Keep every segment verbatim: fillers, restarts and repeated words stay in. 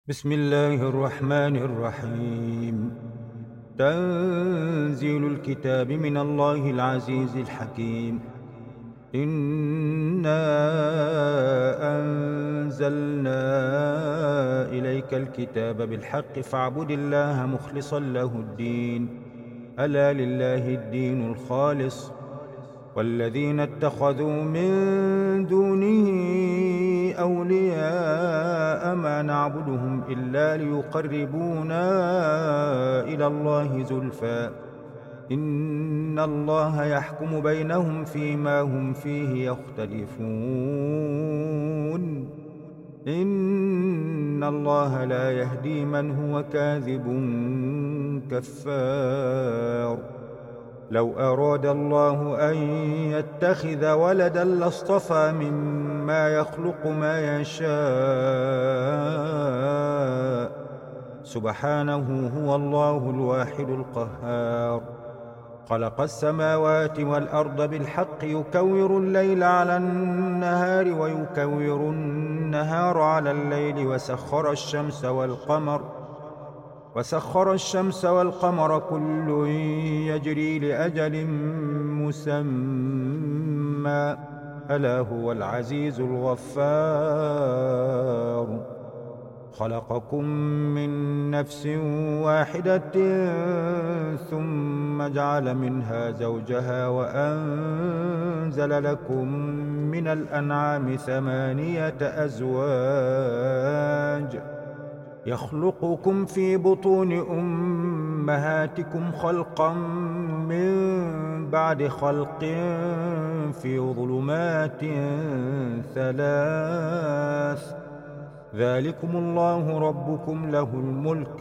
بسم الله الرحمن الرحيم. تنزيل الكتاب من الله العزيز الحكيم. إنا أنزلنا إليك الكتاب بالحق فاعبد الله مخلصا له الدين. ألا لله الدين الخالص، والذين اتخذوا من دونه أولياء ما نعبدهم إلا ليقربونا إلى الله زلفى إن الله يحكم بينهم فيما هم فيه يختلفون. إن الله لا يهدي من هو كاذب كفار. لو أراد الله أن يتخذ ولدا لاصطفى مما يخلق ما يشاء، سبحانه هو الله الواحد القهار. خلق السماوات والأرض بالحق يكور الليل على النهار ويكور النهار على الليل وسخر الشمس والقمر وسخر الشمس والقمر كل يجري لأجل مسمى ألا هو العزيز الغفار. خلقكم من نفس واحدة ثم جعل منها زوجها وأنزل لكم من الأنعام ثمانية أزواج يخلقكم في بطون أمهاتكم خلقا من بعد خلق في ظلمات ثلاث. ذلكم الله ربكم له الملك،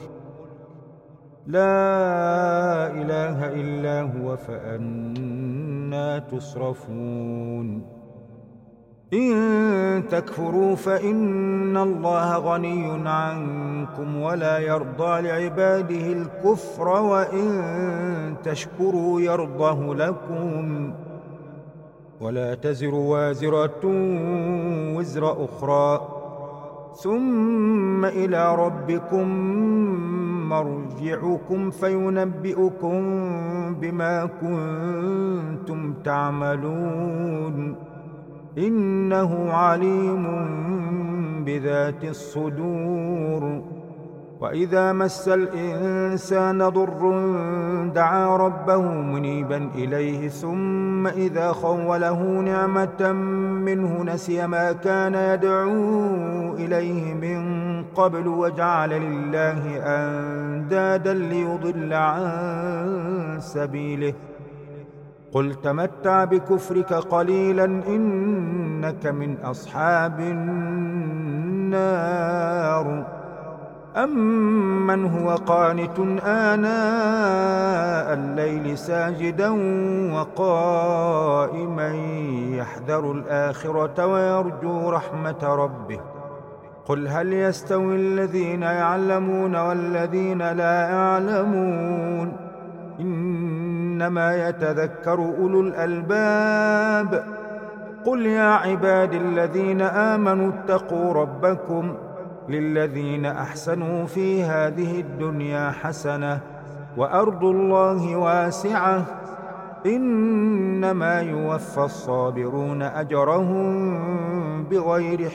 لا إله إلا هو فأنى تصرفون. إن تكفروا فإن الله غني عنكم ولا يرضى لعباده الكفر وإن تشكروا يرضه لكم ولا تزر وازرة وزر أخرى ثم إلى ربكم مرجعكم فينبئكم بما كنتم تعملون. إنه عليم بذات الصدور. وإذا مس الإنسان ضر دعا ربه منيبا إليه ثم إذا خوله نعمة منه نسي ما كان يدعو إليه من قبل وجعل لله أندادا ليضل عن سبيله. قل تمتع بكفرك قليلا إنك من أصحاب النار. أمن هو قانت آناء الليل ساجدا وقائما يحذر الآخرة ويرجو رحمة ربه. قل هل يستوي الذين يعلمون والذين لا يعلمون إنما يتذكر أولو الألباب. قل يا عبادي الذين آمنوا اتقوا ربكم للذين أحسنوا في هذه الدنيا حسنة وأرض الله واسعة إنما يوفى الصابرون أجرهم بغير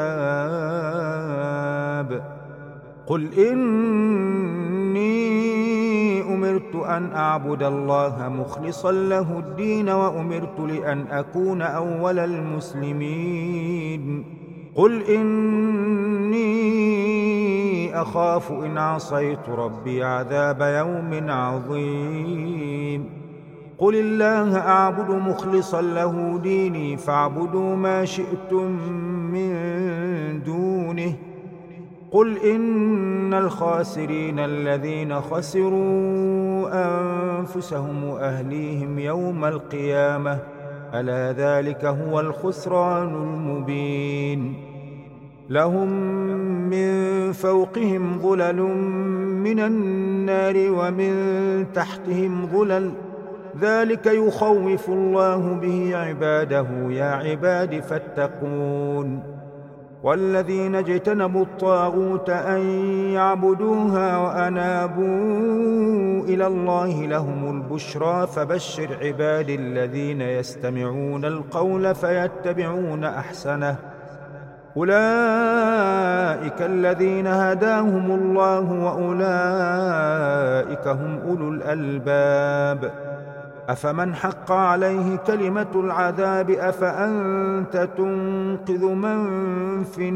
حساب. قل إني أمرت أن أعبد الله مخلصا له الدين وأمرت لأن أكون أول المسلمين. قل إني أخاف إن عصيت ربي عذاب يوم عظيم. قل الله أعبد مخلصا له ديني فاعبدوا ما شئتم من دونه. قل إن الخاسرين الذين خسروا أنفسهم وأهليهم يوم القيامة ألا ذلك هو الخسران المبين. لهم من فوقهم ظلل من النار ومن تحتهم ظلل ذلك يخوف الله به عباده يا عباد فاتقون. والذين اجتنبوا الطاغوت أن يعبدوها وأنابوا إلى الله لهم البشرى فبشر عبادي الذين يستمعون القول فيتبعون أحسنه أولئك الذين هداهم الله وأولئك هم أولو الألباب أفمن حق عليه كلمة العذاب أفأنت تنقذ من في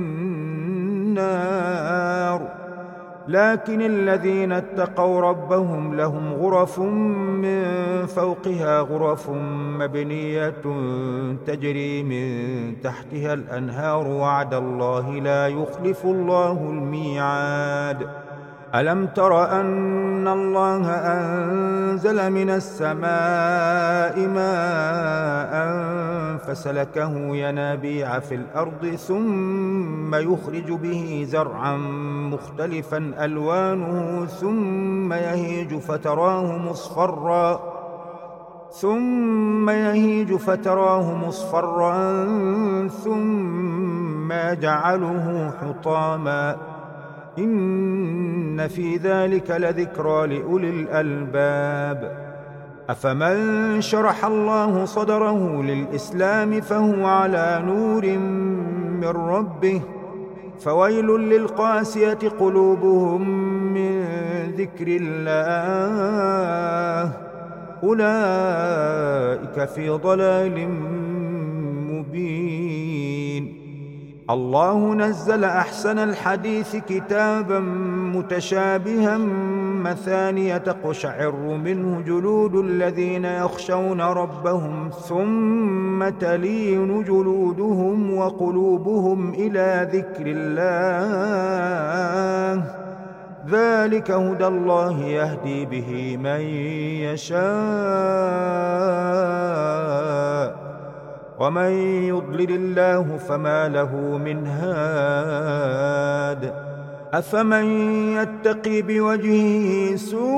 النار لكن الذين اتقوا ربهم لهم غرف من فوقها غرف مبنية تجري من تحتها الأنهار وعد الله لا يخلف الله الميعاد ألم تر أن الله أنزل من السماء ماء فسلكه ينابيع في الأرض ثم يخرج به زرعا مختلفا ألوانه ثم يهيج فتراه مصفرا ثم يهيج فتراه مصفرا ثم يجعله حطاما إن في ذلك لذكرى لأولي الألباب أفمن شرح الله صدره للإسلام فهو على نور من ربه فويل للقاسية قلوبهم من ذكر الله أولئك في ضلال مبين الله نزل أحسن الحديث كتابا متشابها مثانية تقشعر منه جلود الذين يخشون ربهم ثم تلين جلودهم وقلوبهم إلى ذكر الله ذلك هدى الله يهدي به من يشاء ومن يضلل الله فما له من هاد أفمن يتقي بوجهه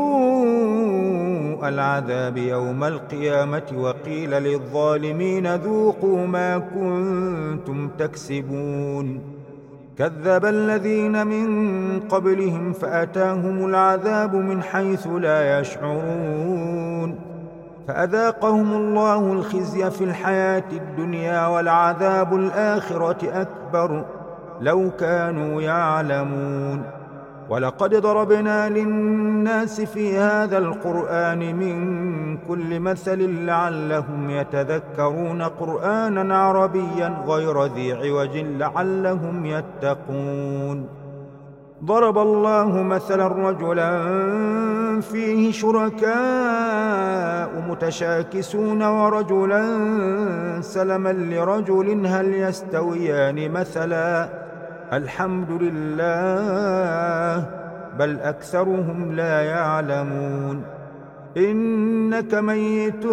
سوء العذاب يوم القيامة وقيل للظالمين ذوقوا ما كنتم تكسبون كذب الذين من قبلهم فأتاهم العذاب من حيث لا يشعرون فأذاقهم الله الخزي في الحياة الدنيا ولعذاب الآخرة أكبر لو كانوا يعلمون ولقد ضربنا للناس في هذا القرآن من كل مثل لعلهم يتذكرون قرآنا عربيا غير ذي عوج لعلهم يتقون ضرب الله مثلا رجلا فيه شركاء متشاكسون ورجلا سلما لرجل هل يستويان مثلا الحمد لله بل أكثرهم لا يعلمون إنك ميت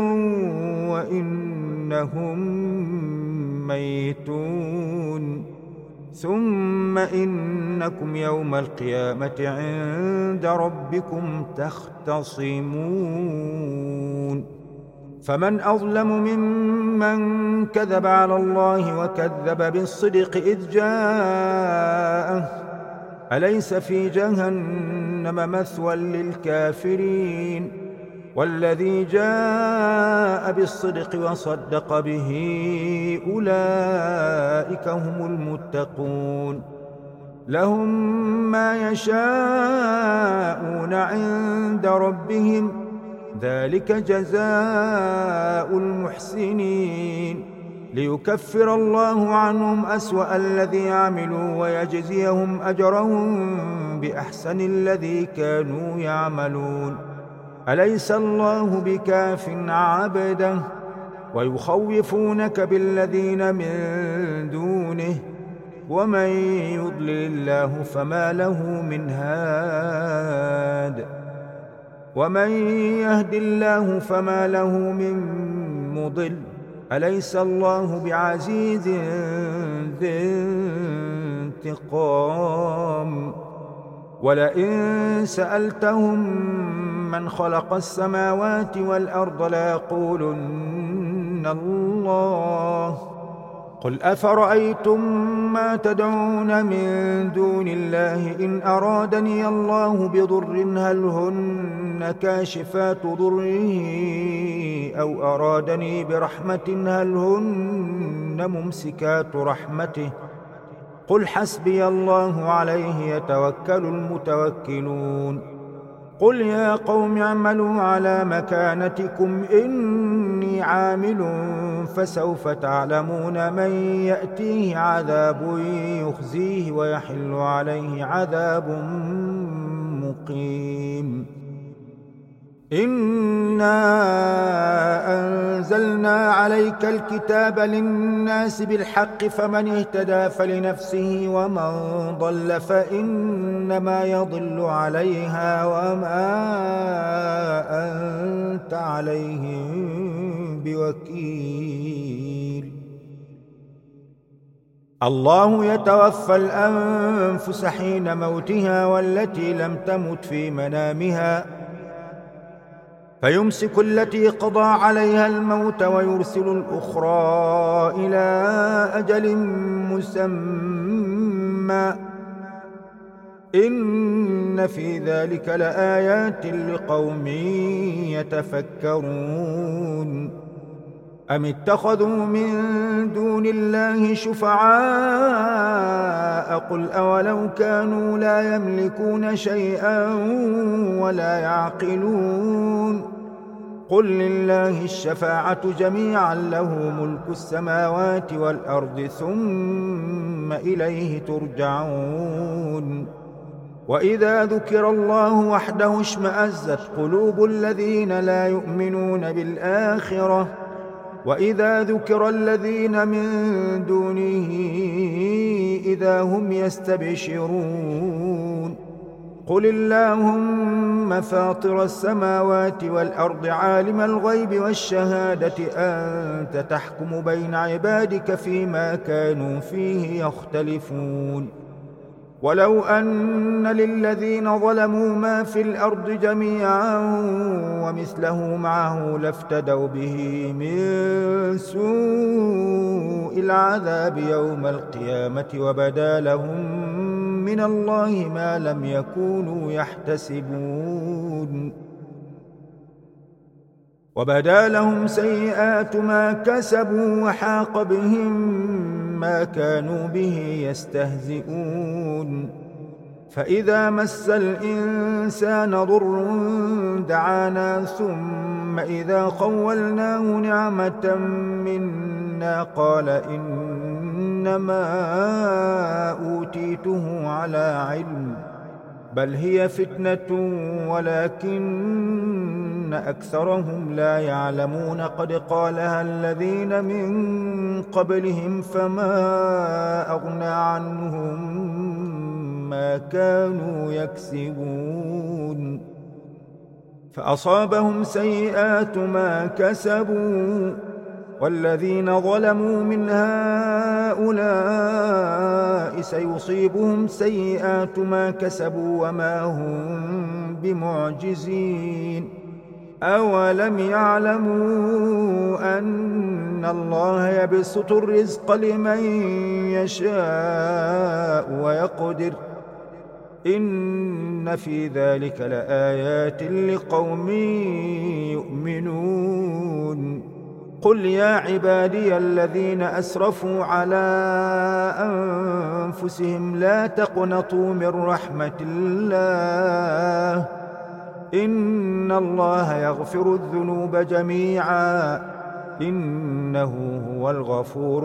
وإنهم ميتون ثم إنكم يوم القيامة عند ربكم تختصمون فمن أظلم ممن كذب على الله وكذب بالصدق إذ جاءه أليس في جهنم مثوى للكافرين والذي جاء بالصدق وصدق به أولئك هم المتقون لهم ما يشاءون عند ربهم ذلك جزاء المحسنين ليكفر الله عنهم أسوأ الذي عملوا ويجزيهم أجرهم بأحسن الذي كانوا يعملون أليس الله بكاف عبده ويخوفونك بالذين من دونه ومن يضلل الله فما له من هاد ومن يهد الله فما له من مضل أليس الله بعزيز ذي انتقام ولئن سألتهم من خلق السماوات والأرض ليقولن الله قل أفرأيتم ما تدعون من دون الله إن أرادني الله بضر هل هن كاشفات ضره أو أرادني برحمة هل هن ممسكات رحمته قل حسبي الله عليه يتوكل المتوكلون قل يا قوم اعملوا على مكانتكم إني عامل فسوف تعلمون من يأتيه عذاب يخزيه ويحل عليه عذاب مقيم إنا أنزلنا عليك الكتاب للناس بالحق فمن اهتدى فلنفسه ومن ضل فإنما يضل عليها وما أنت عليهم بوكيل الله يتوفى الأنفس حين موتها والتي لم تمت في منامها فيمسك التي قضى عليها الموت ويرسل الأخرى إلى أجل مسمى إن في ذلك لآيات لقوم يتفكرون أم اتخذوا من دون الله شفعاء قل أولو كانوا لا يملكون شيئا ولا يعقلون قل لله الشفاعة جميعا له ملك السماوات والأرض ثم إليه ترجعون وإذا ذكر الله وحده اشمأزت قلوب الذين لا يؤمنون بالآخرة وإذا ذكر الذين من دونه إذا هم يستبشرون قل اللهم فاطر السماوات والأرض عالم الغيب والشهادة أنت تحكم بين عبادك فيما كانوا فيه يختلفون ولو أن للذين ظلموا ما في الأرض جميعا ومثله معه لافتدوا به من سوء العذاب يوم القيامة وبدا لهم من الله ما لم يكونوا يحتسبون وبدا لهم سيئات ما كسبوا وحاق بهم ما كانوا به يستهزئون فإذا مس الإنسان ضر دعانا ثم إذا خولناه نعمة منا قال إنما أوتيته على علم بل هي فتنة ولكن أكثرهم لا يعلمون قد قالها الذين من قبلهم فما أغنى عنهم ما كانوا يكسبون فأصابهم سيئات ما كسبوا والذين ظلموا من هؤلاء سيصيبهم سيئات ما كسبوا وما هم بمعجزين أولم يعلموا أن الله يبسط الرزق لمن يشاء ويقدر إن في ذلك لآيات لقوم يؤمنون قل يا عبادي الذين أسرفوا على أنفسهم لا تقنطوا من رحمة الله إن الله يغفر الذنوب جميعا إنه هو الغفور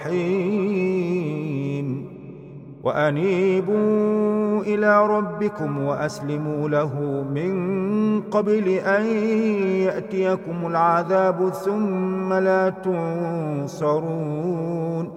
الرحيم وأنيبوا إلى ربكم وأسلموا له من قبل أن يأتيكم العذاب ثم لا تنصرون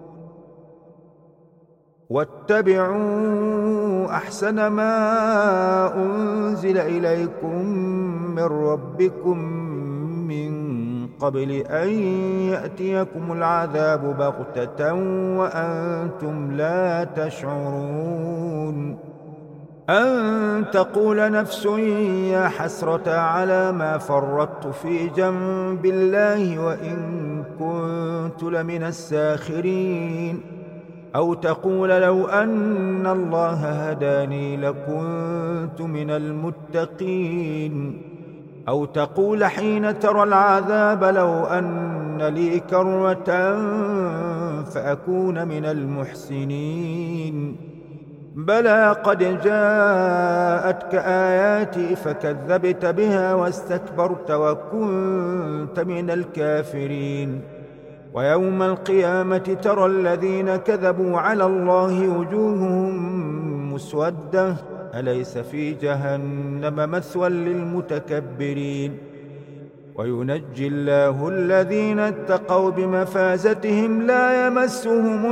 واتبعوا أحسن ما أنزل إليكم من ربكم من قبل أن يأتيكم العذاب بغتة وأنتم لا تشعرون أن تقول نفس يا حسرة على ما فرطت في جنب الله وإن كنت لمن الساخرين أو تقول لو أن الله هداني لكنت من المتقين أو تقول حين ترى العذاب لو أن لي كرة فأكون من المحسنين بلى قد جاءتك آياتي فكذبت بها واستكبرت وكنت من الكافرين ويوم القيامة ترى الذين كذبوا على الله وجوههم مسودة أليس في جهنم مثوى للمتكبرين وينجي الله الذين اتقوا بمفازتهم لا يمسهم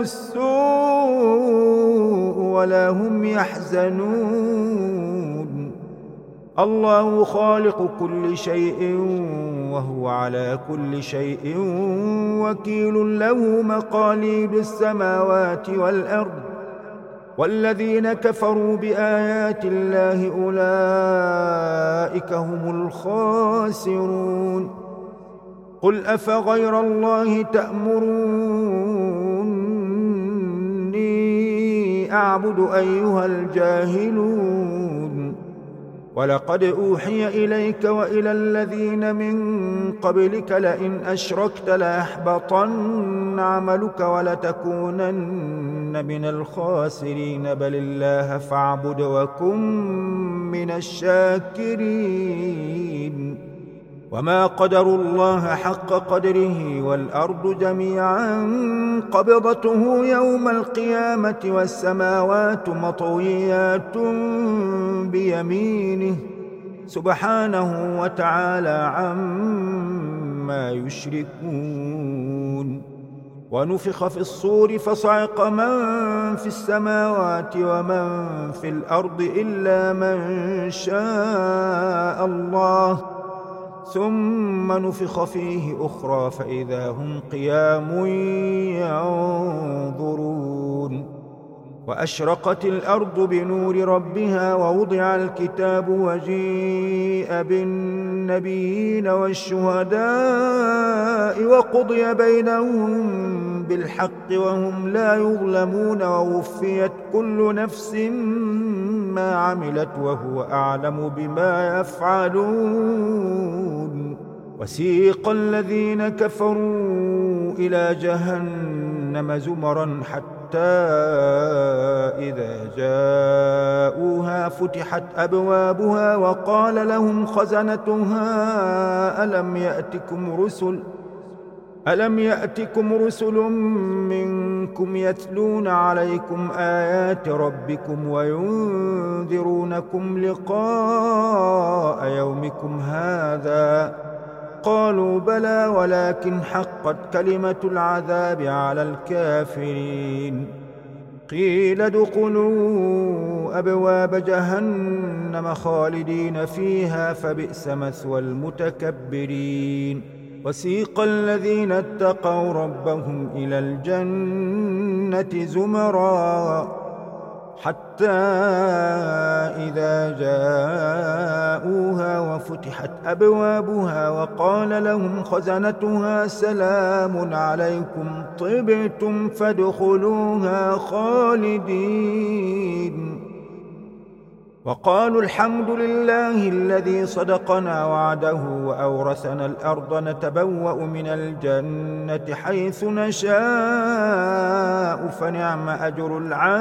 السوء ولا هم يحزنون الله خالق كل شيء وهو على كل شيء وكيل له مقاليد السماوات والأرض والذين كفروا بآيات الله أولئك هم الخاسرون قل أفغير الله تأمروني أعبد أيها الجاهلون ولقد أوحي إليك وإلى الذين من قبلك لئن أشركت ليحبطن عملك ولتكونن من الخاسرين بل الله فاعبد وكن من الشاكرين وما قدروا الله حق قدره والأرض جميعا قبضته يوم القيامة والسماوات مطويات بيمينه سبحانه وتعالى عما يشركون ونفخ في الصور فصعق من في السماوات ومن في الأرض إلا من شاء الله ثم نفخ فيه أخرى فإذا هم قيام ينظرون وأشرقت الأرض بنور ربها ووضع الكتاب وجيء بالنبيين والشهداء وقضي بينهم بالحق وهم لا يظلمون ووفيت كل نفس ما عملت وهو أعلم بما يفعلون وسيق الذين كفروا إلى جهنم زمرا حتى إذا جاءوها فتحت أبوابها وقال لهم خزنتها ألم يأتكم رسل ألم يأتكم رسل منكم يتلون عليكم آيات ربكم وينذرونكم لقاء يومكم هذا قالوا بلى ولكن حقت كلمة العذاب على الكافرين قيل ادخلوا أبواب جهنم خالدين فيها فبئس مثوى المتكبرين وسيق الذين اتقوا ربهم إلى الجنة زمرا حتى إذا جاءوها وفتحت أبوابها وقال لهم خزنتها سلام عليكم طبتم فادخلوها خالدين وقالوا الحمد لله الذي صدقنا وعده وأورثنا الأرض نتبوأ من الجنة حيث نشاء فنعم أجر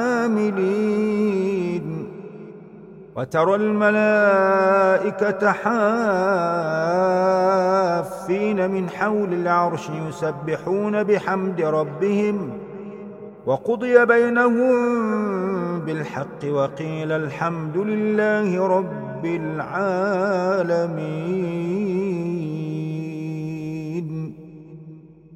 العاملين وترى الملائكة حافين من حول العرش يسبحون بحمد ربهم وقضي بينهم بالحق وقيل الحمد لله رب العالمين.